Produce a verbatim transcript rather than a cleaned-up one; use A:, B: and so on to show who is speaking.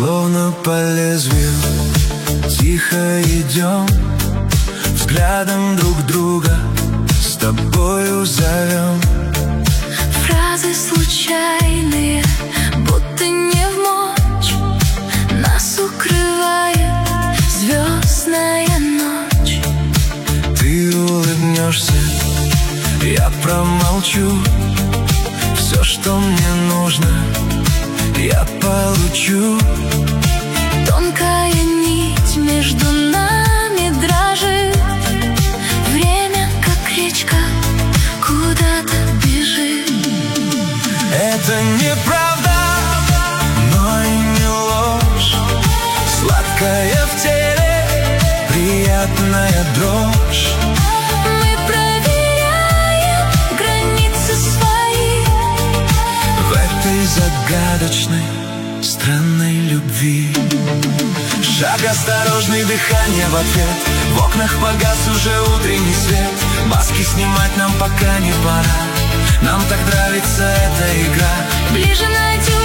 A: Словно по лезвию тихо идем, взглядом друг друга с тобою зовем.
B: Фразы случайные, будто не в мочь, нас укрывает звездная ночь.
A: Ты улыбнешься, я промолчу. Все, что мне нужно, я получу.
B: Тонкая нить между нами дрожит, время, как речка, куда-то бежит.
A: Это неправда, но и не ложь. Сладкая в теле, приятная дрожь.
B: Мы проверяем границы свои
A: в этой загадочной, странной любви. Шаг осторожный, дыхание в ответ. В окнах погас уже утренний свет. Маски снимать нам пока не пора. Нам так нравится эта игра.
B: Ближе найдем